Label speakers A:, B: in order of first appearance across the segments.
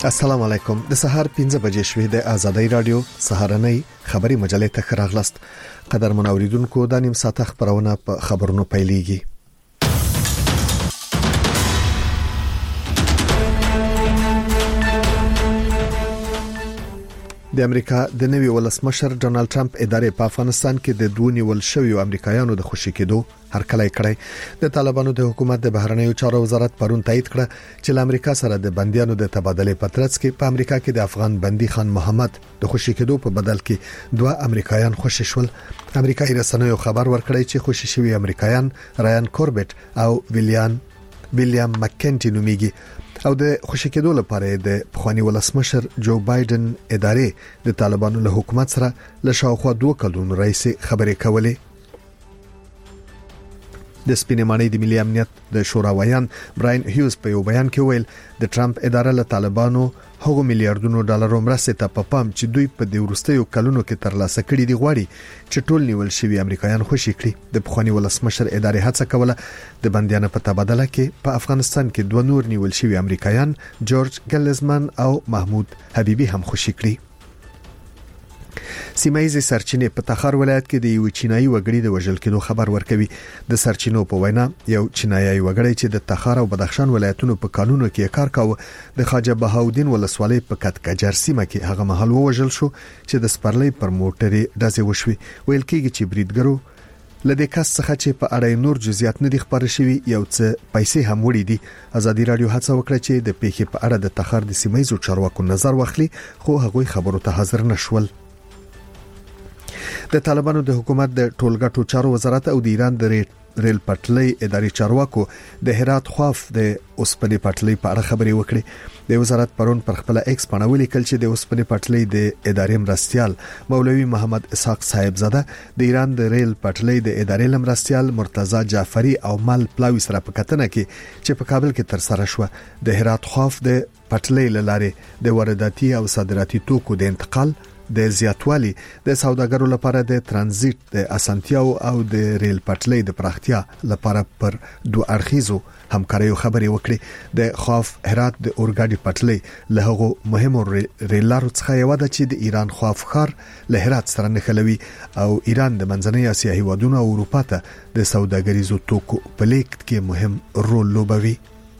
A: السلام علیکم. د سهار 5 بجې شوې د آزادۍ رادیو سهارنۍ خبري مجلې ته خراغلست. قدرمن اوریدونکو د نیم ساعت خبرونه په خبرونو پیلېږي. د امریکا د نوي ولسمشر ډونالد ټرمپ ادارې په افغانستان کې د دوه نیول شویو امریکایانو د خوشي کېدو هرکلی کړی. د طالبانو د حکومت د بهرنیو چارو وزارت پرون تایید کړ چې له امریکا سره د بنديانو د تبادله په ترڅ کې په امریکا کې د افغان بندي خان محمد د خوشي کېدو په بدل کې دوه امریکایان خوشي شول. امریکایي رسنیو خبر ورکړی چې خوشي شوی امریکایان رایان کوربټ او ویلیام مکینټي نومیږي او د خوشي کېدو لپاره د پخوانی ولسمشر جو بایدن ادارې د طالبانو له حکومت سره له شاوخوا 2 کلونو راځي خبرې کولې. د سپینمانۍ د ملي امنیت د شوراویان براین هیوز په یو بیان کې ویل د ټرمپ اداره له طالبانو هغو میلیارډونو ډالرو مرسته ته په پام چې دوی په د ورستیو کلونو کې ترلاسه کړي دي غواړي چې ټول نیول شوی امریکایان خوشي کړي. د پخوانی ولسمشر ادارې هڅه کوله د بنديانو په تبادله کې په افغانستان کې دوه نور نیول شوی امریکایان جورج ګلزمن او محمود حبیبي هم خوشي کړي. سیمایي سرچینې په تخار ولایت کې د یو چینایي وګړي د وژل کېدو خبر ورکوي. د سرچینو په وینا یو چینایي وګړی چې د تخار او بدخشان ولایتونو په قانونو کې کار کاوه د خواجه بهاودین ولسوالۍ په کټکجر سیمه کې هغه مهال وژل شو چې د سپرلۍ پر موټرې ډزې وشوي. ویل کېږي چې بریدګرو لدې کس څخه چې په اړه نور جزئیات نه دي خبر شوي یو څه پیسې هم وړي دي. ازادي رادیو هڅه وکړه چې د پیښې په اړه د تخار د سیمایي چارواکو نظر واخلي خو هغوی خبرو ته حاضر نشول. د طالبانو د حکومت د ټولګټو چارو وزارت او د ایران د ریل پټلۍ ادارې چارواکو د هرات خواف د اوسپنې پټلۍ په اړه خبرې وکړې. د وزارت پرون پر خپل ایکس باندې ولیکل چې د اوسپنې پټلۍ د ادارې مرستيال مولوي محمد اسحاق صاحبزاده د ایران د ریل پټلۍ د ادارې لمرستيال مرتضی جعفری او مل پلاوی سره په کتنه کې چې په کابل کې تر سره شو. د هرات خواف د پټلۍ لاره د وارداتي او صادراتي توکو د انتقال د زیاتوالي د سوداګرو لپاره د ترانزیت د اسانتیاو او د ریل پټلۍ د پراختیا لپاره پر دوه اړخیزو همکاریو خبرې وکړي. د خواف هرات د اورګاډي پټلۍ له هغو مهمو ریل لارو څخه یو ده چې د ایران خواف ښار له هرات سره نښلوي او ایران د منځنۍ اسیا هیوادونو او اروپا ته د سوداګریزو توکو په لیږد کې مهم رول لوبوي.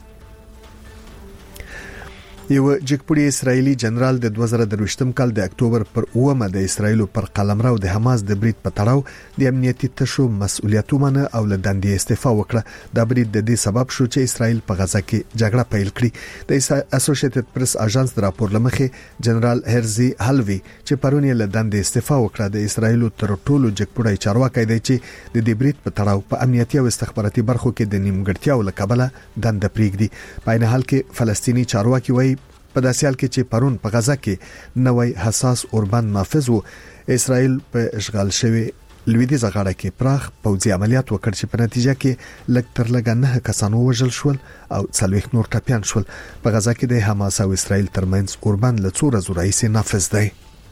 A: یو جګپوړی اسرایلی جنرال د 2023م کال د اکتوبر پر 9 د اسرایل پر قلمرو د حماس د برید په تړاو د امنیتي تشو مسؤلیتونه او له دندې استعفا وکړه. دا برید د دې سبب شو چې اسرایل په غزا کې جګړه پیل کړي. د اسوسییټډ پریس اژانس د راپور لمخې جنرال هرزي هلوي چې پرون یې له دندې استعفا وکړه د اسرایل تر ټولو جګپوړی چارواکي دی چې د دې برید په تړاو په امنیتي او استخباراتي برخو کې د نیمګړتیاو لکبله دنده پریږدي. په عین حال کې فلسطینی چارواکي وایي په داسې حال کې چې پرون په غزا کې نوې حساس اوربند نافذ وو اسرائیل په اشغال شوی لویدیځ غاړه کې پراخ پوځي عملیات وکړ چې په نتیجه کې لږ تر لږه 9 کسان وژل شول او 40 نور ټپيان شول. په غزا کې د حماس او اسرائیل ترمنځ اوربند له څو ورځې راهیسې نافذ دی.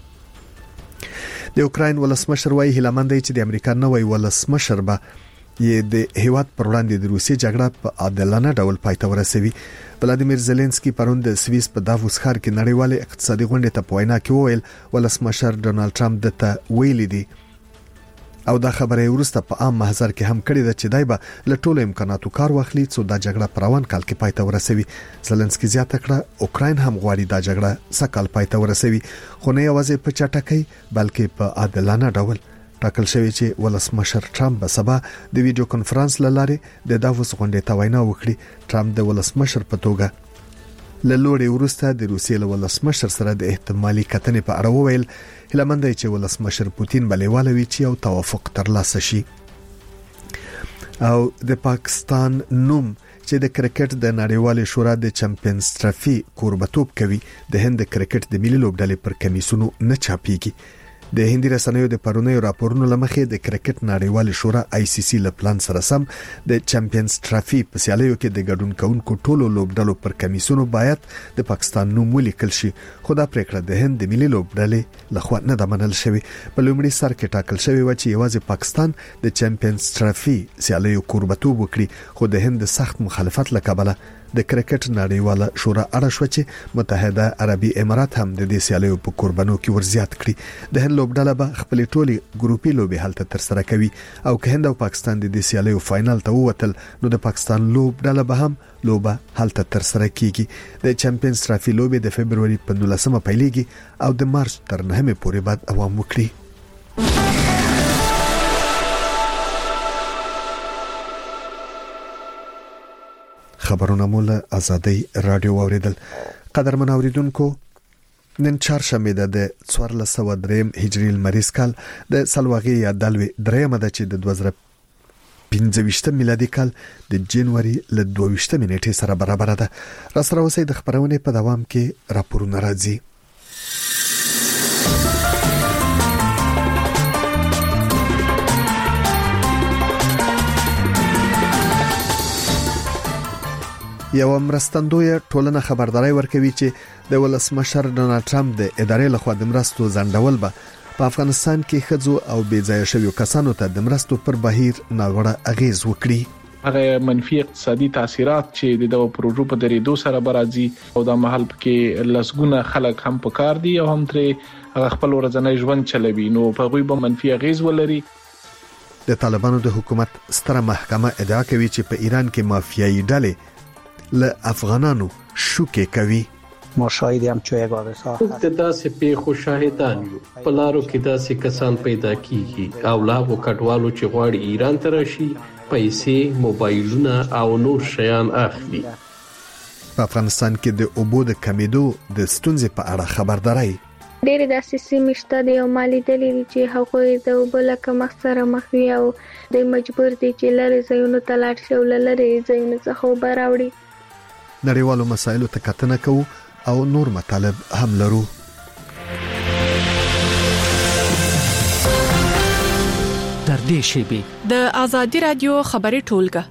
A: د اوکراین ولسمشر وايي هیلمند دی چې د امریکا نوې ولسمشر به یې د هیواد پر وړاندې د روسیې جګړه په عادلانه ډول پای ته ورسوي. ولادیمیر زيلنسکي پرون د سویس په دافوس ښار کې نړیوال اقتصادي غونډې ته په وینا کې وویل ولسمشر ډونالد ټرمپ دته ویلي دي او دا خبره ورسته په عام محضر کې هم کړې ده چې دای به له ټولو امکاناتو کار واخلي څو دا جګړه پر روان کال کې پای ته ورسوي. زيلنسکي زیاته کړه اوکراین هم غواړي دا جګړه سکهال پای ته ورسوي خو نه یوازې په چټکۍ بلکې په عادلانه ډول. ټاکل شوی چې ولسمشر ټرمپ به سبا د ویډیو کانفرنس لاره د دافوس غونډې ته وینا وکړي. ټرمپ د ولسمشر په توګه له لوري ورسته د روسیې له ولسمشر سره د احتمالي کتنې په اړه وویل هیلمند دی چې ولسمشر پوتین بلېواله وی چې یو توافق ترلاسه شي. او د پاکستان نوم چې د کرکټ د نړیوال شورا د چمپیونز ټرافي کوربتوب کوي د هند کرکټ د ملي لوبډلې پر کمیسونو نه چاپیږي. د هندي رسنیو د پرونیو راپورونو لمخې د کرکټ نړیوال شورا ICC له پلان سره سم د چمپیونز ټرافي په سیالیو کې د ګډون کوونکو ټولو لوبډلو پر کمیسونو باید د پاکستان نوم ولیکل شي خو دا پریکړه د هند د ملي لوبډلې لخوا نه ده منل شوې. په لومړي سر کې ټاکل شوی و چې یوازې پاکستان د چمپیونز ټرافي سیالیو کوربتوب وکړي خو د هند سخت مخالفت لکبله د کرکټ نړیواله شورا اړه شو چې متحده عربي امارات هم د دې سیالیو په قربانو کې ورزیات کړي. د هند لوبډله به خپل ټولي ګروپي لوبي هلته تر سره کوي او که هند او پاکستان د دې سیالیو فائنل ته ووتل نو د پاکستان لوبډله به هم لوبه هلته تر سره کیږي. د چمپیونز ټرافي لوبي د فبرवरी په 19مه پیلېږي او د مارچ تر 9مه پورې بعد دوام وکړي. خبرونه مول ازادي رادیو اوریدل. قدرمن اوریدونکو نن چهارشنبه د 1403 هجری المریز کال د سلواغي یا دلوي درېمه د چې د 2015 میلادي کال د جنوري ل 22 نیټې سره برابر ده. را سره اوسئ د خبرونه په دوام کې راپورونه راځي. یو مرستندوی ټولنه خبرداري ورکوي چې د ولسمشر ډونالد ټرمپ د ادارې لخوا د مرستو ځنډول به په افغانستان کې خځو او بې ځایه شویو کسانو ته د مرستو پر بهیر ناوړه اغیز وکړي.
B: هغه منفي اقتصادي تاثیرات چې د پروژو په درېدو سره برازي او د محل کې لسګونه خلک هم پکار دي او هم ترې هغه خپل ورځنی ژوند چلوي نو په غوي به منفي اغیز ولري.
A: د طالبانو د حکومت ستره محکمه ادعا کوي چې په ایران کې مافیایي ډلې له افغانانو شوکې کوي.
C: ما شاهد هم چې یو حادثه
D: د داسې پیښو شاهدان یو. په لارو کې داسې کسان پیدا کیږي او لاغو کډوالو چې غواړي ایران ته راشي پیسې موبایلونه او نور شیان اخلي.
A: په افغانستان کې د اوبو د کمیدو د ستونزې په اړه خبرداري
E: ډېر داسې سیمې شته د یو مالی دلیل چې هغوی د اوبو له کمښت سره مخ وي او د مجبور دي چې لرې ځایونو ته لاړ شي او لرې ځایونو څخه اوبه راوړي.
A: نړیوالو مسایلو ته کتنه کوو او نور مطالب هم لرو.
F: در دې شیبه د ازادي رادیو خبري ټولګه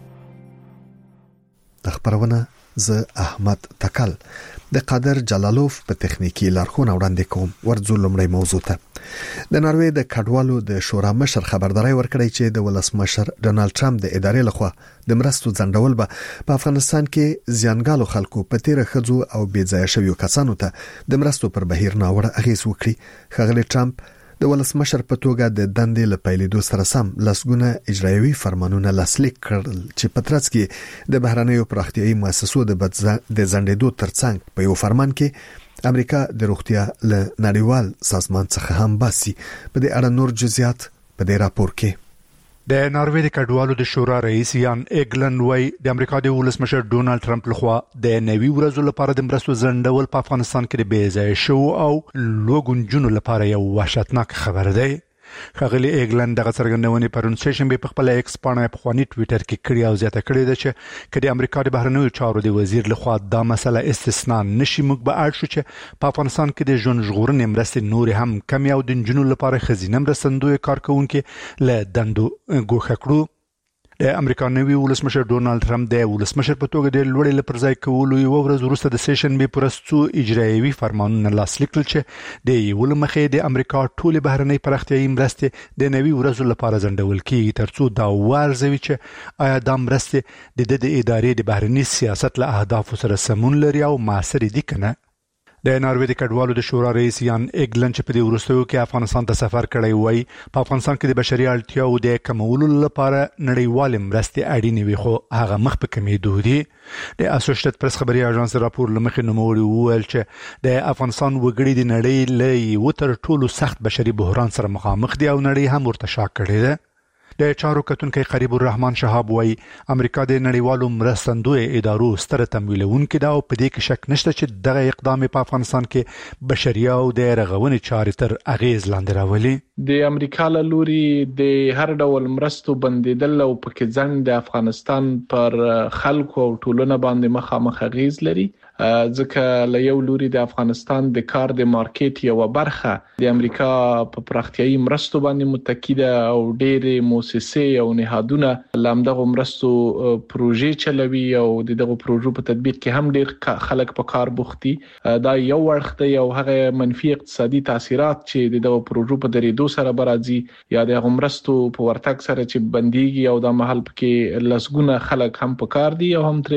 A: د خبرونه ز احمد تکل د قادر جلالوف په تخنیکی لارښوونه وړاندې کوم. ورځو لمړی موضوع ته د ناروې د کډوالو د شورا مشر خبرداري ورکړی چې د ولسمشر ډونالد ټرمپ د ادارې لخوا د مرستو ځنډول به په افغانستان کې زیانګالو خلکو په تیر خځو او بې ځایه شویو کسانو ته د مرستو پر بهیر ناوړه اغیز وکړي. ښاغلی ټرمپ د ولسمشر په توګه د دندې له پیلېدو سره سم لسګونه اجرایوي فرمانونه لاسلیک کړل چې په ترڅ کې د بهرنیو پراختیایي مؤسسو د ځنډېدو ترڅنګ په یو فرمان کې امریکا د روغتیا له نړیوال سازمان څخه هم باسي. په دې اړه نور جزئیات په دې راپور کې.
G: د ناروې د کډوالو د شورا رئیس یان ایګلن وای د امریکا د ولسمشر ډونالد ټرمپ لخوا د نوي ورځو لپاره د مرستو ځنډول په افغانستان کې د بې ځایه شو او لوګونجونو لپاره یو وحشتناک خبر دی. ښاغلی ایګلن دغه څرګندونې پرون سهشنبه په خپل ایکس پاڼه په خواني ټوئیټر کې کړی او زیاته کړې ده چې کله امریکا د بهرنیو چارو د وزیر لخوا دا مسله استثناء نشي موږ به اړ شو چې په افغانستان کې د ژوند ژغورنې مرستې نور هم کم او د جنونو لپاره خزینه مرستندوی کارکونکو له دندو ګوښه کړو. د امریکا نوی ولسمشر ډونالد ټرمپ د ولسمشر په توګه د لوړې لپرځای کولو یو ورځ وروسته د سیشنبه پرستو اجرایوي فرمانونه لاسلیک کړل چې د یو لمخې د امریکا ټول بهرنۍ پراختیایي مرستې د نوي ورځو لپاره ځنډول کیږي ترڅو دا وارزوي چې آیا دا مرستې د ادارې د بهرنۍ سیاست له اهدافو سره سمون لري او موثر دي کنه. د ناروې د کډوالو د شورا رئیس یان ایګلن چې په دې وروستیو کې افغانستان ته سفر کړی وای په افغانستان کې د بشري اړتیاو د کمولو لپاره نړیوال مرستې اړینې وي خو هغه مخ په کمیدو دي. د اسوسییټډ پریس خبري اژانس راپور لمخې نوموړي وویل چې د افغانستان وګړي د نړۍ له یو تر ټولو سخت بشري بحران سره مخامخ دي او نړۍ هم ورته شاک کړی ده. د چارو کتونکو قریب الرحمن شهاب وای امریکا د نړیوالو مرستندوی ادارو ستر تمویلونکو دا او په دې کې شک نشته چې دغه اقدام په افغانستان کې بشري او د رغونې چارې تر اغیز لاندې راولي.
B: د امریکا له لوري د هر ډول مرستو بندیدل او پکې ځنډ د افغانستان پر خلکو او ټولنه باندې مخامخ اغیز لري ځکه له یو لوري د افغانستان د کار د مارکیټ یو برخه د امریکا په پراختیایي مرستو باندې متکی ده او ډېرې مؤسسې او نهادونه لامدغه مرستو پروژې چلوي او دغه پروژو په تطبیق کې هم ډېر خلک په کار بوختي. دا یو ورخ دی او هغه منفي اقتصادي تاثیرات چې دغه پروژو په درېدو سره برازي یا د مرستو په ورتګ سره چې بنديږي او د محل کې لسګونه خلک هم په کار دي او هم ترې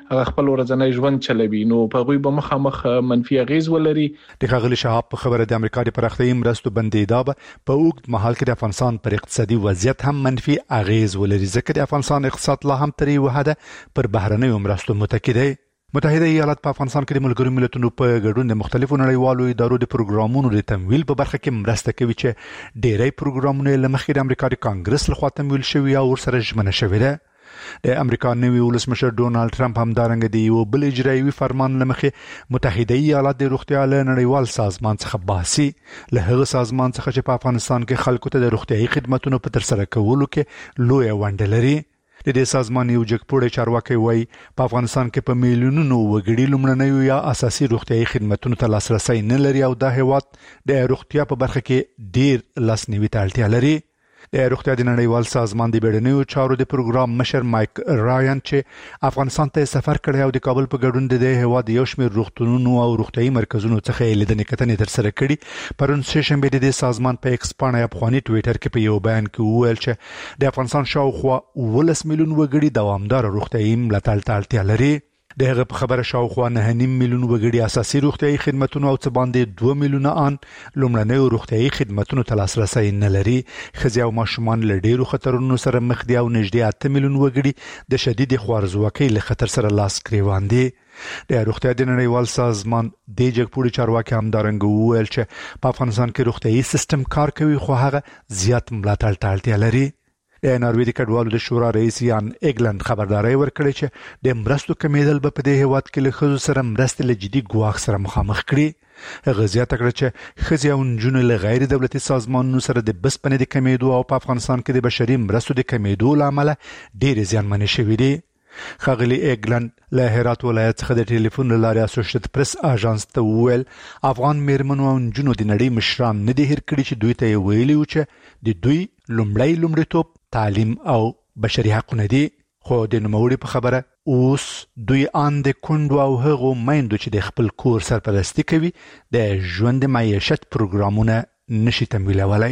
B: خپل ورځنی ژوند چلوي نو په غوي به مخامخ منفي اغیز ولري.
G: د ښاغلي شهاب په خبره د امریکا د پراختیايي مرستو بندیداب په اوږد مهال کې د افغانستان پر اقتصادي وضعیت هم منفي اغیز ولري ځکه د افغانستان اقتصاد لا هم تر یو حده پر بهرنیو مرستو متکی دی. متحده ایالات په افغانستان کې د ملګرو ملتونو په ګډون د مختلفو نړیوالو ادارو د پروګرامونو د تمویل په برخه کې مرسته کوي چې ډېری پروګرامونه له مخکې د امریکا د کانګرس لخوا تمویل شوي او ورسره ژمنه شوې ده. د امریکا نوي ولسمشر ډونالد ټرمپ همدارنګه د یو بل اجرایوي فرمان له مخې متحده ایالات د روغتیا له نړیوال سازمان څخه باسي له هغه سازمان څخه چې په افغانستان کې خلکو ته د روغتیايي خدماتو په ترسره کولو کې لوی ونډه لري. د دې سازمان یو جګپوړی چارواکي وایي په افغانستان کې په میلیونونو وګړي لومړنیو یا اساسي روغتیايي خدماتو ته لاسرسي نه لري او د هیواد د روغتیا په برخه کې ډیر لاسنیوي ته اړتیا لري. د روغتیا د نړیوال سازمان د بیړنیو چارو د پروګرام مشر مایک رایان چې افغانستان ته سفر کړی او د کابل په ګډون د هیواد یو شمېر روغتونونو او روغتیايي مرکزونو څخه لیدنې کتنې ترسره کړي پرون سهشنبه د سازمان په ایکس باندې افغاني ټوئیټر کې په یو بیان کې وویل چې د افغانستان شاوخوا 12 میلیون وګړي دوامدار روغتیايي ملاتړ ته اړتیا لري. د هغه په خبره شاوخوا 9.5 میلیون وګړي اساسي روغتیايي خدماتو او څه باندې 2 میلیونه ان لومړنیو روغتیايي خدماتو ته لاسرسي نه لري. ښځې او ماشومان له ډیرو خطرونو سره مخ دي او نږدې 8 میلیون وګړي د شدید خوارځواکۍ له خطر سره لاس ګریوان دي. د روغتیا د نړیوال سازمان د جګپوړي چارواکي همدارنګه وویل چې په افغانستان کې روغتیايي سیستم کار کوي خو هغه زیات ملاتړ ته اړتیا لري. د ناروې د کډوالو د شورا رئیس یان ایګلند خبرداري ورکړي چې د مرستو کمیدل په دې هیواد کې له خزو سره مرستې له جدي ګواښ سره مخامخ کړي. هغه زیاته کړه چې خزي او نجونې له غیر دولتي سازمانونو سره د بسپنې د کمیدو او په افغانستان کې د بشري مرستو د کمیدو لامل ډېر زیانمن شوي دي. ښاغلي ایګلند له هرات ولایت څخه د ټلیفون له لارې اسوسییټډ پریس اژانس ته وویل افغان میرمنو او نجونو د نړۍ مشران نه دي هیر کړي چې دوی ته ویلي و چې د دوی لومړیتوب تعلیم او بشري حقونه دي خو د نوموړي په خبره اوس دوی ان د کندو او هغو میندو چې د خپل کور سرپرستی کوي د ژوند معیشت پروګرامونه نشي تمویلولای.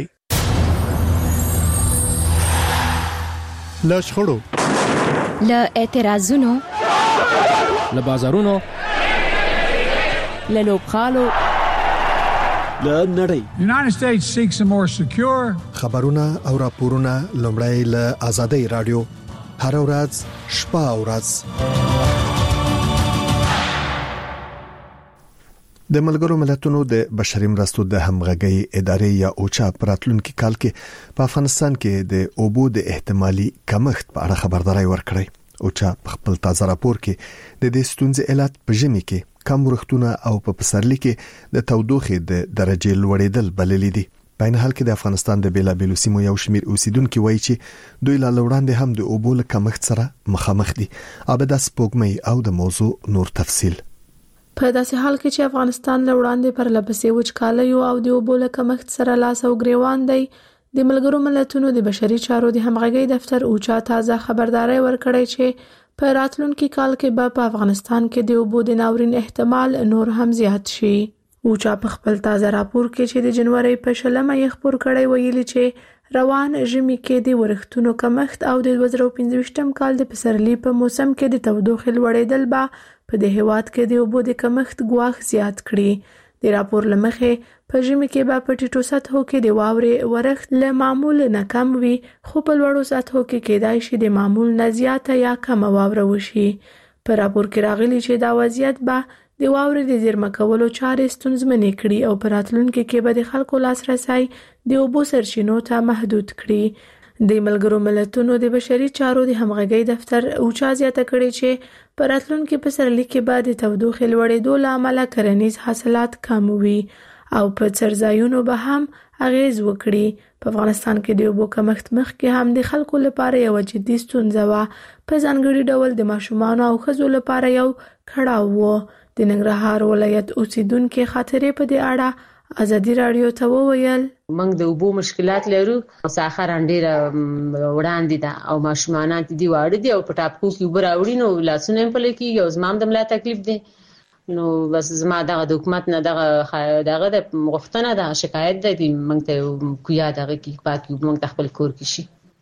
H: له شخړو
I: له اعتراضونو
J: له بازارونو
I: له لوبخالو
H: له نړۍ
K: United States seeks a more secure
A: خبرونه او راپورونه لومړی له آزادۍ رادیو هر ورځ شپه او ورځ د ملګرو ملتونو د بشري مرستو د همغږي ادارې یا اوچا پراتلونکو کال کې په افغانستان کې د اوبو د احتمالي کمښت په اړه خبرداري ورکړې. اوچا په خپل تازه راپور کې د دې ستونزې علت په ژمي کې کم ورښتونه او په پسرلي کې د تودوخې د درجه لوړېدل بللې دي. په این حال کې د افغانستان د بیلابېلو سیمو یو شمېر اوسیدونکو وایي چې دوی لا وړاندې هم د اوبو له کمښت سره مخامخ دي. عبدس پوګمې او د موضوع نور تفصیل.
L: په داسې حال کې چې افغانستان له وړاندې پر لپسې وچکالیو او د اوبو له کمښت سره لاس او ګریوان دی، د ملګرو ملتونو د بشري چارو د همغږي دفتر اوچا تازه خبرداري ورکړی چې په راتلونکي کال کې به په افغانستان کې د اوبو د ناورین احتمال نور هم زیات شي. اوچا په خپل تازه راپور کې چې د جنوري په 20 یې خبر کړی ویلي چې روان ژمي کې د ورښتونو کمښت او د 2025م کال د پسرلي په موسم کې د تودوخې لوړېدل به په دې هیواد کې د اوبو د کمښت ګواښ زیات کړي. د راپور لمخې په ژمي کې به په ټیټو سطحو کې د واورې ورښت له معمول نه کم وي خو په لوړو سطحو کې کېدای شي د معمول نه زیاته یا کم واوره وشي. په راپور کې راغلي چې دا وضعیت به د واورې د زیرمه کولو چارې ستونزمنې کړي او په راتلونکي کې به د خلکو لاسرسی د اوبو سرچینو ته محدود کړي. د ملګرو ملتونو د بشري چارو د همغږي دفتر اوچا زیاته کړي چې په راتلونکي پسرلي کې به د تودوخې لوړېدو له امله کرنیز حاصلات کم وي او په څرځایونو به هم اغیز وکړي. په افغانستان کې د اوبو کمښت مخکې هم د خلکو لپاره یو جدي ستونزه وه، په ځانګړي ډول د ماشومانو او ښځو لپاره یو کړاو و. د ننګرهار ولایت اوسیدونکو خاطرې په دې اړه ازادي رادیو ته وویل
M: موږ د اوبو مشکلات لرو، ساخر ډیره وړاندې ده او ماشومان دي واړه دي او په ټاپکو کې اوبه راوړي نو لاسونه په لکه یو زمام د ملا تکلیف دي. نو بس زما دغه د حکومت نه دغه د غوښتنه ده شکایت ده موږ ته کویا دغه کې پاکي موږ خپل کور کې شي.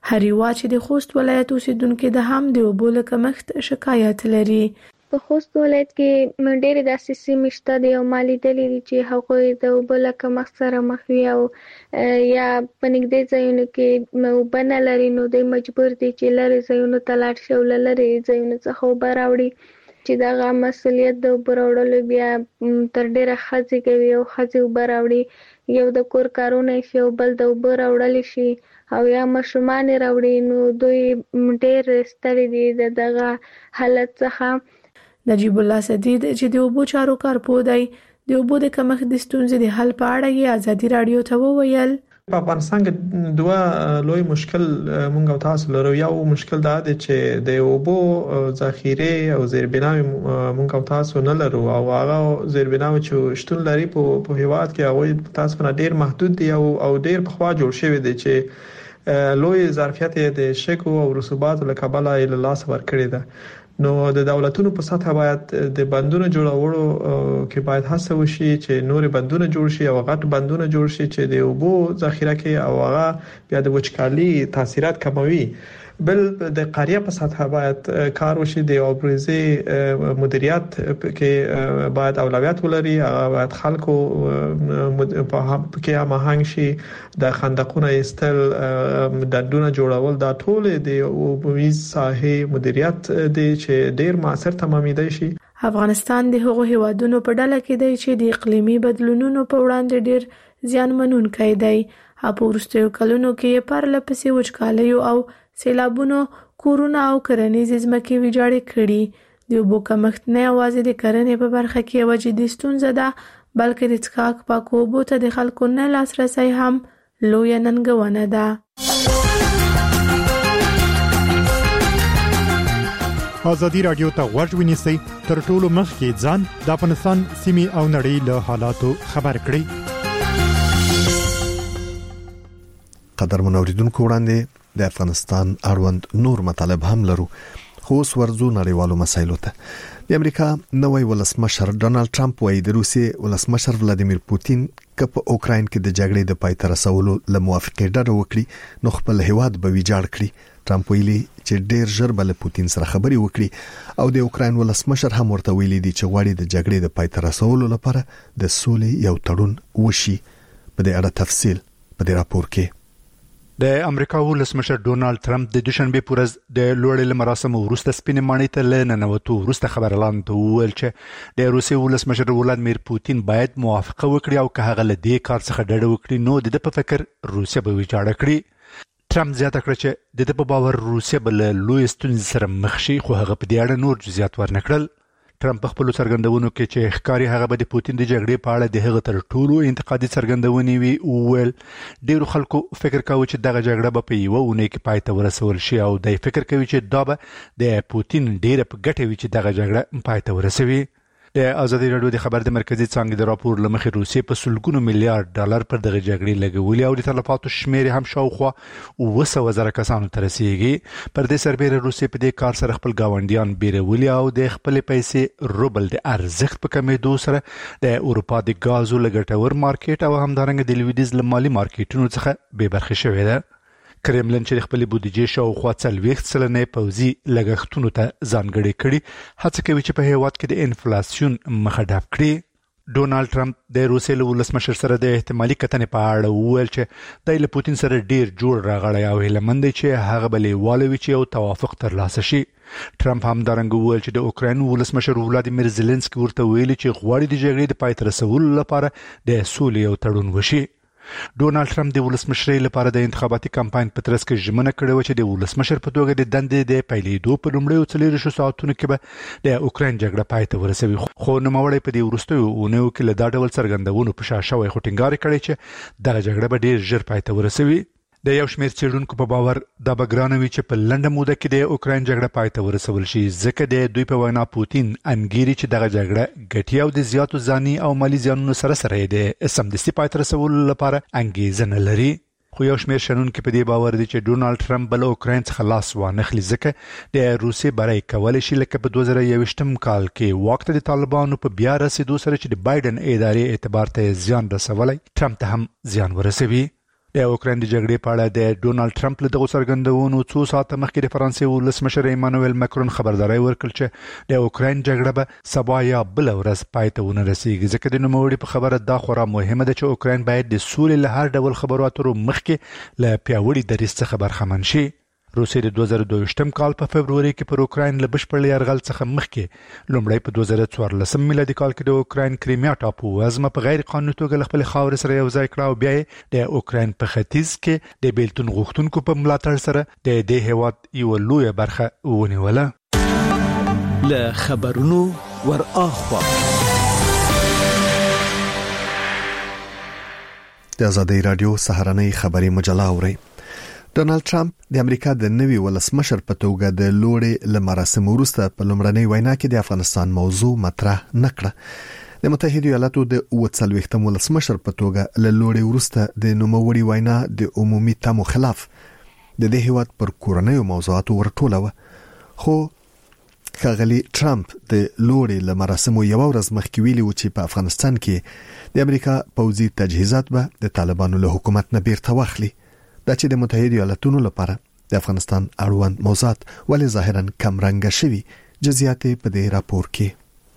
L: هریوا چې د خوست ولایت اوسیدونکو د هم د اوبو له کمښت شکایت لري.
E: په خوست ولایت کې ډېرې داسې سیمې شته دي او ما لیدلي دي چې هغوی د اوبو له کمښت سره مخ وي او یا په نږدې ځایونو کې اوبه نه لري، نو دوی مجبور دي چې لرې ځایونو ته لاړ شي او له لرې ځایونو څخه اوبه راوړي، چې دغه مسؤلیت د اوبه راوړلو بیا تر ډېره ښځې کوي او ښځې اوبه راوړي، یو د کور کارونه شي او بل د اوبه راوړلی شي او یا ماشومان راوړي، نو دوی ډېر ستړي دي د دغه حالت څخه.
L: نجیب الله سدید چې د اوبو چارو کارپوه دی، د اوبو د کمښت د ستونزې د حل په اړه یې ازادي رادیو ته وویل.
N: په افغانستان کې دوه لوی مشکل مونږ او تاسو لرو. یو مشکل دا دی چې د اوبو ذخیره او زیربناوي مونږ او تاسو نه لرو او هغه زیربناوي چې شتون لري په هیواد کې هغه تاسو نه ډیر محدود دي او ډیر په خوا جوړ شوی دی چې لوی ظرفیت د شګو او رسوبات له کبله له لاس ورکړی ده. نو د دولتونو په سطح باید د بندونو جوړولو کې باید هڅه وشي چې نور بندونه جوړ شي او غټ بندونه جوړ شي چې د اوبو ذخیره کې او هغه بیا د وچکالي تاثیرات کموي. بل د قریه په سطح باید کار وشي، د اوبریزي مدیریت کې باید اولویت ولري، هغه باید خلکو په کې هماهنګ شي، د خندقونو ایستل، دندونه جوړول، دا ټول د اوبریز ساحې مدیریت دی چې ډیر موثر تمامیدای شي.
L: افغانستان د هغو هیوادونو په ډله کې دی چې د اقلیمي بدلونونو په وړاندې ډیر زیانمنونکی دی. په وروستیو کلونو کې پرله پسې وچکالۍ او سیلابونو کورونه او کرنیزې ځمکې ویجاړې کړي. د اوبو کمښت نه یوازې د کرنې په برخه کې یوه جدي ستونزه ده، بلکې د څښاک پاکو اوبو ته د خلکو نه لاسرسی هم لویه ننګونه ده.
G: ازادي رادیو ته غوږ ونیسئ، تر ټولو مخکې ځان د افغانستان سیمې او نړۍ له حالاتو خبر کړئ.
A: قدرمن اوریدونکو، وړاندې د افغانستان اړوند نور مطالب هم لرو، خو اوس ورځو نړیوالو مسایلو ته. د امریکا نوی ولسمشر ډونالد ټرمپ وايي د روسیې ولسمشر ولادیمیر پوتین که په اوکراین کې د جګړې د پای ته رسولو له موافقې ډډه وکړي نو خپل هیواد به ویجاړ کړي. ټرمپ ویلي چې ډیر ژر به له پوتین سره خبرې وکړي او د اوکراین ولسمشر هم ورته ویلي دي چې غواړي د جګړې د پای ته رسولو لپاره د سولې یو تړون وشي. په دې اړه تفصیل په دې راپور کې.
G: د امریکا ولسمشر ډونالد ټرمپ د دوشنبه پورز د لوړ مراسم وروسته سپینې ماڼۍ ته لننوتو وروسته خبرلاند وویل چې د روسیې ولسمشر ولادیمیر پوتین باید موافقه وکړي او که هغه له دې کار څخه ډډه وکړي نو د په فکر روسیه به ویجاړه کړي. ټرمپ زیاته کړ چې د په باور روسیه بل لوی ستونزې سره مخ شي، خو هغه په دې اړه نور جزئیات ورنکړل. ټرمپ خپل څرګندونو کې چې ښکاری هغه به د پوتین د جګړې په اړه د هغه تر ټولو انتقادي څرګندونې وی ویل. ډیرو خلکو فکر کاوه چې دغه جګړه به په یوه اونۍ کې پای ته ورسول شي او د فکر کوي چې دا به د پوتین ډیره په ګټه وي چې دغه جګړه پای ته ورسوي. د ازادي رادیو د خبر د مرکزی څانګې د راپور لمخې روسیې په سلګونو میلیارډ ډالر پر دغه جګړې لګولې او د تلفاتو شمیر هم شاوخوا 200,000 کسانو ته رسیدي. پر دې سربېره روسیې په دې کار سره خپل گاونډیان بیرولي او د خپل پیسې روبل د ارزښت په کمیدو سره د اروپا د غازو لګټور مارکیټ او همدارنګه د لویدیز مالی مارکیټونو څخه بې برخې شوې ده. کرملن چې خپل بودیجه شاوخوا 40% پوځي لګښتونو ته ځانګړي کړي، هڅه کوي چې په هیواد کې د انفلیسیون مخه ډب کړي. ډونالد ټرمپ د روسیې له ولسمشر سره د احتمالي کتنې په اړه وویل چې د پوتین سره ډیر جوړ راغلی او هیلمند دی چې هغه بلې والوي چې یو توافق ترلاسه شي. ټرمپ هم دارنګ وویل چې د اوکراین ولسمشر ولادیمیر زيلنسکي ورته ویلي چې غواړي د جګړې د پای ته رسولو لپاره د سولې یو تړون وشي. ډونالد ټرمپ د ولسمشرۍ لپاره د انتخاباتي کمپاین په ترڅ کې ژمنه کړې و چې د ولسمشر په توګه د دندې د پیلېدو په لومړیو 40 ساعتونو کې به د اوکراین جګړه پای ته ورسوي. خو نوموړی په دې وروستیو اونیو کې له دا ډول څرګندونو په شا شوی خو ټینګار کړی چې دغه جګړه به ډیر ژر پای ته ورسوي. د یو شمېر څېړونکو په باور دا به ګرانه وي چې په لنډه موده کې د اوکراین جګړه پای ته ورسول شي، ځکه د دوی په وینا پوتین انګیري چې دغه جګړه ګټي او د زیاتو ځاني او مالی زیانونو سره یې د سمدستي پای ته رسولو لپاره انګیزه نه لري. خو یو شمېر شنونکي په دې باور دي چې ډونالد ټرمپ بل اوکراین څخه لاس وانخلي، ځکه د روسیې بری کولی شي لکه په 2021 کال کې واک ته د طالبانو په بیا رسیدو سره چې د بایدن ادارې اعتبار ته زیان رسولی، ټرمپ ته هم زیان ورسوي. د اوکراین د جګړې په اړه د ډونالد ټرمپ له دغه څرګندونو څو ساعته مخکې د فرانسې ولسمشر ایمانوئل ماکرون خبرداري ورکړه چې د اوکراین جګړه به سبا یا بل ورځ پای ته ونه رسیږي ځکه د نوموړي په خبره دا خورا مهمه ده چې اوکراین باید د سولې له هر ډول خبرو اترو مخکې له پیاوړي دریځ څخه برخمن شي. روسیې د 2022 کال په فبرवरी کې پر اوکراین له بشپړ یرغل څخه مخکې لومړی په 2014 میلادي کال کې د اوکراین کریمیا ټاپو وزمه په غیر قانوني توګه خپل خاورې سره یوځای کړه او بیا د اوکراین په ختیځ کې د بیلتون غوښتونکو په ملاتړ سره د دې هیواد یو لوی برخه ونیوله.
H: له خبرونو ور اخوا
A: د آزادۍ رادیو سهارنۍ خبري مجله اوري. ډونالد ټرمپ د امریکا د نوي ولسمشر په توګه د لوړې له مراسمو وروسته په لومړنۍ وینا کې د افغانستان موضوع مطرح نکړه. د متحده ایالاتو د 40 ولسمشر په توګه له لوړې وروسته د نوموړي وینا د عمومي تمو خلاف د دې هیواد پر کورنیو موضوعاتو ورټوله. خو ښاغلي ټرمپ د لوړې له مراسمو یو ورځ مخکې ویلي و چې په افغانستان کې د امریکا پوځي تجهیزات به د طالبانو له حکومت نه بیرته واخلي. دا چې د متحده ایالاتونو لپاره د افغانستان اړوند موضوعات ولې ظاهرا کم رنګه شوي. جزئیات په دې راپور کې.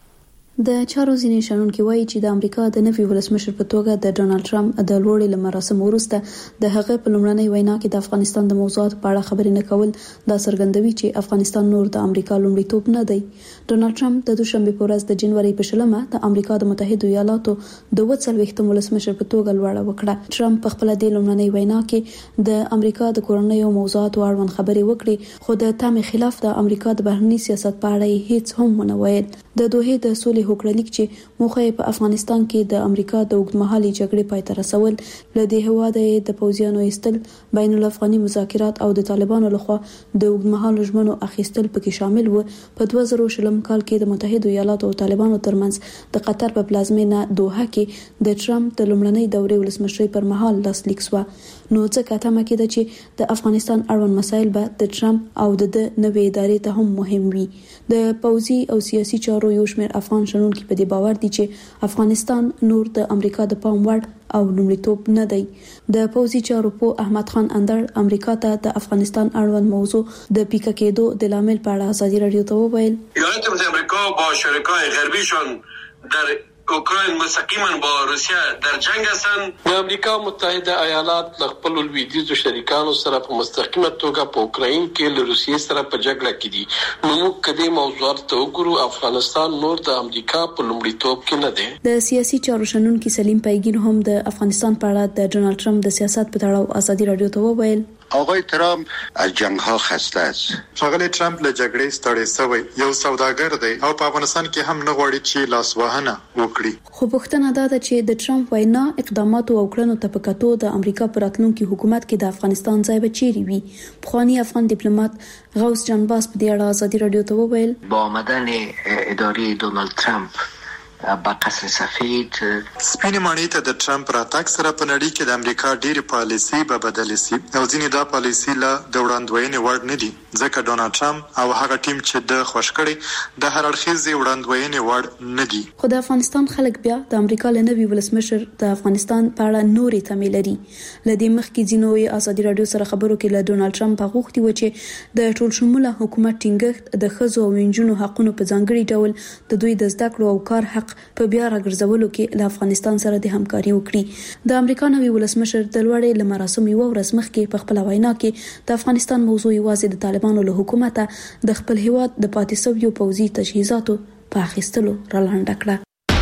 O: د چارو ځینې شنونکي وایي چې د امریکا د نوي ولسمشر په توګه د ډونالد ټرمپ د لوړې له مراسمو وروسته د هغه په لومړنۍ وینا کې د افغانستان د موضوعاتو په اړه خبرې نه کول دا څرګندوي چې افغانستان نور د امریکا لومړیتوب نه دی. ډونالد ټرمپ د دوشنبه په ورځ د جنوري په 20 د امریکا د متحده ایالاتو د 40 ولسمشر په توګه لوړه وکړه. ټرمپ په خپل د لومړنۍ وینا کې د امریکا د کورنیو موضوعاتو اړوند خبرې وکړې خو د تام خلاف د امریکا د بهرنی سیاست په اړه هیڅ هم ونه ویل. د دوه د سولې هوکړلیک چې موخه په افغانستان کې د امریکا د اوږدمهالي جګړې پای ته رسول له دې هواده د پوځیانو ایستل بین الافغاني مذاکرات او د طالبانو لخوا د اوږدمهالو ژمنو اخیستل پکې شامل و. په 2020 کال کې د متحده ایالاتو او طالبانو ترمنځ د قطر په پلازمینه دوحه کې د ټرمپ د لومړنۍ دورې ولسمشرۍ پر مهال لاسلیک شو. نو ځکه تمه کېده چې د افغانستان اړوند مسایل به د ټرمپ او د نوې ادارې ته هم مهم وي. د پوځي او سیاسي چارو یو شمېر افغان شنونکي په دې باور دي چې افغانستان نور د امریکا د پام وړ او لومړیتوب نه دی. د پوځي چارو په احمد خان اندر امریکا ته د افغانستان اړوند موضوع د پیکه کېدو د لامل په اړه آزادي رادیو ته وویل.
P: ایالات متحده آمریکا با شرکای غربیشان در اوکراین مستقیما با روسیه در جنگ هستند.
D: د امریکا متحده ایالات له خپل لویدیځو شریکانو سره په مستقیمه توګه په اوکراین کې له روسیې سره په جګړه کې دي. نو موږ کدي موضوعات ته وګورو افغانستان نور د امریکا په لومړیتوب کې نه دی.
O: د سیاسي چارو شنونکي سلیم پیګین هم د افغانستان په اړه د ډونالد ټرمپ د سیاست په تړاو آزادي رادیو ته وویل.
Q: آقای ترامپ از جنگ ها خسته است.
R: ښاغلی ټرمپ له جګړې ستړی شوی یو سوداګر دی او په افغانستان کې هم نه غواړي چې لاسوهنه وکړي.
O: خو پوښتنه دا ده چې د ټرمپ وینا اقدامات او کړنو ته په کتو د امریکا پر راتلونکي حکومت کې د افغانستان ځای به چیرې وي. پخوانی افغان ډیپلوماټ غوث جانباز په دې اړه آزادي رادیو ته وویل.
S: با آمدن اداره دونالد ترامپ با قصر سفید
R: سپین ماڼۍ ته د ټرمپ راتګ سره په نړۍ کې د امریکا ډېری پالیسي به بدل شي او ځینې دا پالیسي له د وړاندوینې وړ نه دي ځکه ډونالد ټرمپ او هغه ټیم چې د خوش کړي د هر اړخیزې وړاندوینې وړ نه دي.
O: خو د افغانستان خلک بیا د امریکا له نوي ولسمشر د افغانستان په اړه نورې تمې لري. لدې مخکې ځینو آزادي رادیو سره خبرو کې له ډونالد ټرمپ غوښتي و چې د ټول شموله حکومت ټینګښت د ښځو او نجونو حقوقو په ځانګړي ډول د دوی د زده کړو او کار حق په بیا راګرځولو کې له افغانستان سره د همکاري وکړي. د امریکا نوي ولسمشر د لوړې له مراسم یو ورځ مخکې په خپل وینا کې د افغانستان موضوع یوازې د طالبانو له حکومته د خپل هیواد د پاتې شویو پوځي تجهیزاتو په اخیستلو رالنډه کړه.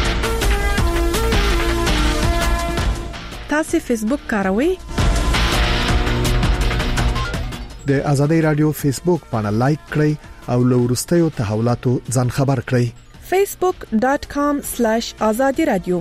F: تاسو فیسبوک کاروئ؟
A: د آزادۍ رادیو فیسبوک باندې لایک کړئ او له وروستیو تحولاتو ځان خبر کړئ.
F: facebook.com/azadi radio.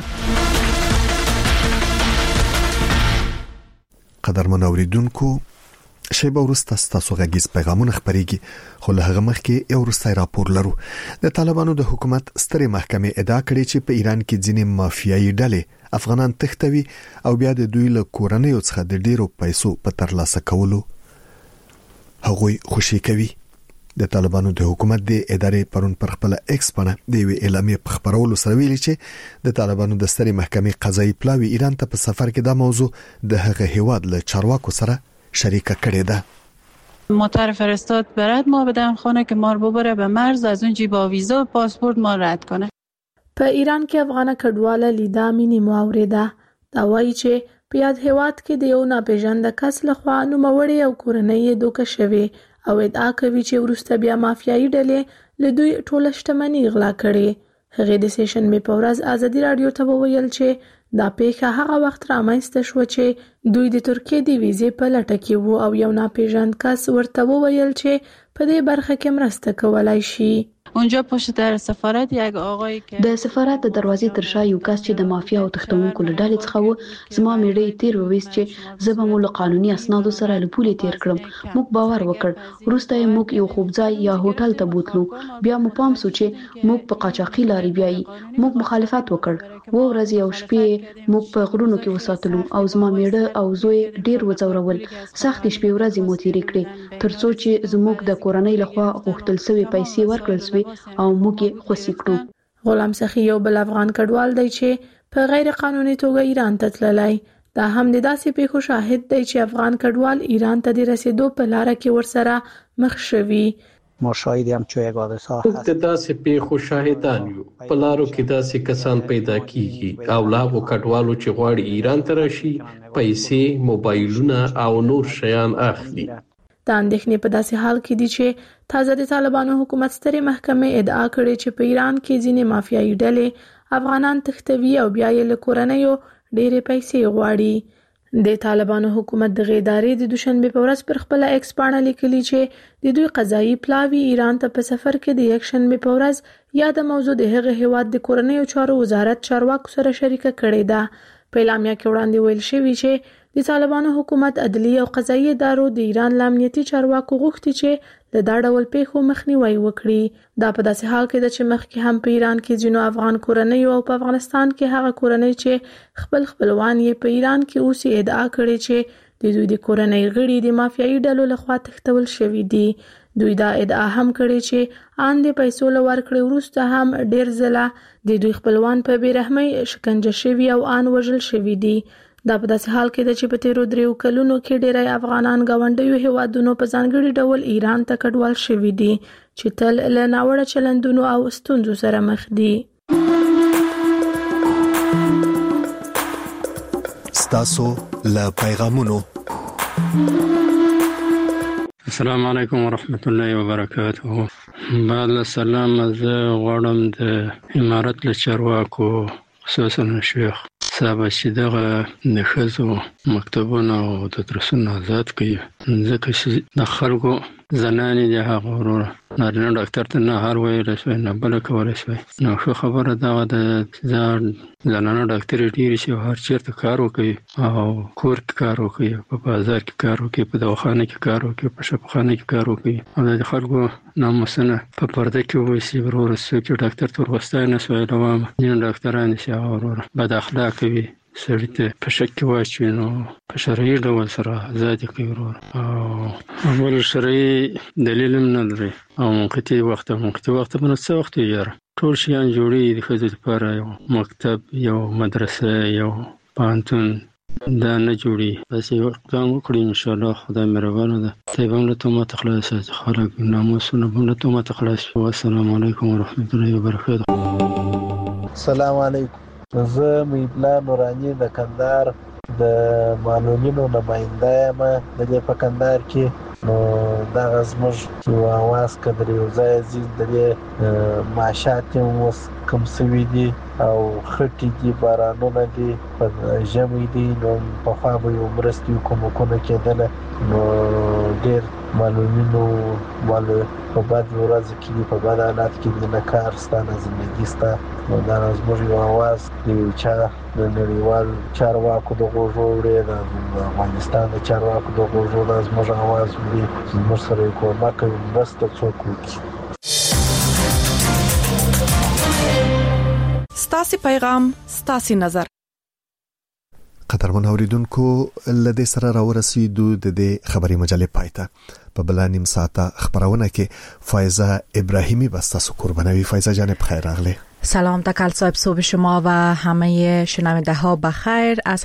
A: قدرمن اوریدونکو شیبه وروسته ستاسو غږیز پیغامونه خبريږي خو له هغه مخکې یو وروستی راپور لرو. د طالبانو د حکومت سترې محکمې ادعا کړې چې په ایران کې ځینې مافیایي ډلې افغانان تښتوي او بیا د دوی له کورنیو څخه د ډیرو پیسو په ترلاسه کولو هغوی خوشي کوي. د طالبانو د حکومت د ادارې پرون پر خپل ایکس باندې د اعلامیه په خبرولو سره ویلي چې د طالبانو د ستري محکمې قضایي پلاوی ایران ته په سفر کې دا موضوع د هغه هیواد له چارواکو سره شریک کړی ده.
T: موتر فرستاد برات ما بدم خانه که ما رو ببره به مرز، از اونجی با ویزا و پاسپورت ما رد کنه.
L: په ایران کې افغان کډواله لیدا مینی ماوریده دا وایي چې په یاد هیواد کې د یو ناپېژانده کس لخوا نوموړی او کورنۍ دوکه شوی او ادعا کوي چې وروسته بیا مافیایي ډلې له دوی ټوله شتمني غلا کړې. هغې د سیشنبې په ورځ ازادي راډیو ته وویل چې دا پیښه هغه وخت رامنځته شوه چې دوی د ترکیې د ویزې په لټه کې وو او یو ناپېژاند کس ورته وویل چې په دې برخه کې مرسته کولای شي.
T: اونجا پشت در سفارت یک آقایی که
O: د سفارت د دروازې تر شا یو کس چې د مافیا او تختونکو له ډلې څخه و زما میړې تیر وویست چې زه به مو له قانوني اسنادو سره له پولې تیر کړم. موږ باور وکړ. وروسته یې موږ یو خوب ځای یا هوټل ته بوتلو. بیا مو پام سو چې موږ په قاچاقي لارې بیایي. موږ مخالفت وکړ. و ورځې او شپې موږ په غرونو کې وساتلو او زما میړه او زوی ډیر وځورول. سخت شپې ورځې مو تیرې کړې ترڅو چې زموږ د کورنۍ لخوا غوښتل شوی پیسې ورکړل شوې او موږ یې خوشي کړو.
L: غلام سخی یو بل افغان کډوال دی چې په غیر قانوني توګه ایران ته تللی. دا هم د داسې پیښو شاهد دی چې افغان کډوال ایران ته د رسیدو په لار کې ورسره مخ شوي.
C: ما شاهدیم چې یک حادثه
D: هست. د داسې پیښو شاهدان یو. په لارو کې داسې کسان پیدا کیږي او لا و کډوالو چې غواړي ایران ته راشي پیسې، موبایلونه او نور شیان اخلي.
L: دا اندېښنې په داسې حال کې دي چې تازه د طالبانو حکومت سترې محکمې ادعا کړې چې په ایران کې ځینې مافیایي ډلې افغانان تښتوي او بیا یې له کورنیو ډېرې پیسې غواړي. د طالبانو حکومت د غیدارې د دوشنبه په ورځ پر خپل ایکس باندې لیکلي چې د دوی قضایي پلاوی ایران ته په سفر کې د یک شنبه په ورځ یاد موضوع د هغه هیواد د کورنیو چارو وزارت چارواکو سره شریک کړي ده. په اعلامیه کې وړاندې ویل شوی چې د طالبانو حکومت عدلیه او قضایي ادارو د ایران لامنیتي چارواکو غوښتي چې له دا ډول پیښو مخنیوي وکړي. دا په داسې حال کې ده چې مخکې هم په ایران کې ځینو افغان کورنیو او په افغانستان کې هغه کورنۍ چې خپلوان یې په ایران کې اوسې ادعا کړې چې د دوی د کورنۍ غړي د مافیایي ډلو لخوا تښتول شوي دي. دوی دا ادعا هم کړې چې ان د پیسو له ورکړې وروسته هم ډېر ځله د دوی خپلوان په بېرحمۍ شکنجه شوي او ان وژل شوي دي. دا په داسې حال کې ده چې په تیرو 3 کلونو کې ډېری افغانان ګاونډیو هیوادونو په ځانګړي ډول ایران ته کډوال شوي دي چې تل له ناوړه چلندونو او ستونزو سره مخ دي.
A: ستاسو له پیغامونو.
U: السلام علیکم ورحمت الله وبرکاته. بعد السلام، زه غواړم د امارت له چارواکو خصوصا شیخ صاحب چې دغه د ښځو مکتبونه او د درسونه آزاد کړي، ځکه چې د خلکو زنانې د هغه ورور نارینه ډاکټر ته نه هر ویلی شوی نه بله کولی شوی. نو ښه خبره دغه ده چې زنانه ډاکټرې ډېرې چې هر چېرته کار وکوي او کور کې کار وکوي، په بازار کې کار وکوي، په دواخانه کې کار وکوي، په شفاخانه کې کار وکوي او د خلکو ناموسونه په پرده کې وویسي. وروره څوک چې ډاکټر ته ورغوستی نه شوی لوامه ځینې ډاکټران چې هغه وروره بد اخلاقه وي، سړي ته په شک کې واچوي، نو په شرعي ډول سره ازادي کوي وروره. او اول شرعي دلیل هم نه لري او منقطع وخت په نه څه وخت یاره ټول شیان جوړي د ښځو لپاره، یو مکتب، یو مدرسه، یو پوهنتون دا نه جوړي. بس یو اقدام وکړي انشاءالله، خدای مهربانه ده. خدای به هم له تهمته خلاص کړي، خلک ناموسونه به هم له تهمته خلاص کړي. والسلام علیکم ورحمت الله وبرکاته.
V: السلام علیکم. زه میدلا نورانی د کندهار د معلولینو نماینده یم د دې په کندهار کې. نو دغه زموږ یو اواز که در یو ځای ځي د دې معاشات یې اوس کم سوي دي او خټې دي، بارانونه دي، په ژمی دي، نو پخوا به یو مرستې کومکونه کېدله، نو ډېر معلولینو په بد ورځو کې دي، په بد حالات کې دي، نه کار سته نه زندګي سته. نو دا زموږ یو اواز د یو چا د نړیوال چارواکو د غوږو وړي، د افغانستان د چارواکو د غوږو دا زموږ اواز وړي، زموږ سره یې کومک کوي، مرسته څوک وکړي.
F: ستاسې پیغام ستاسې نظر.
A: قدرمن اوریدونکو لدې سره راورسېدو د دې خبري مجلې پایته په بلانیم ساعته خبرونه کې فایزه ابراهیمی بستاسو قربانوی. فایزه جان بخیر راغلی.
B: سلام تکل صاحب، صبح شما و همه شنونده ها بخیر. از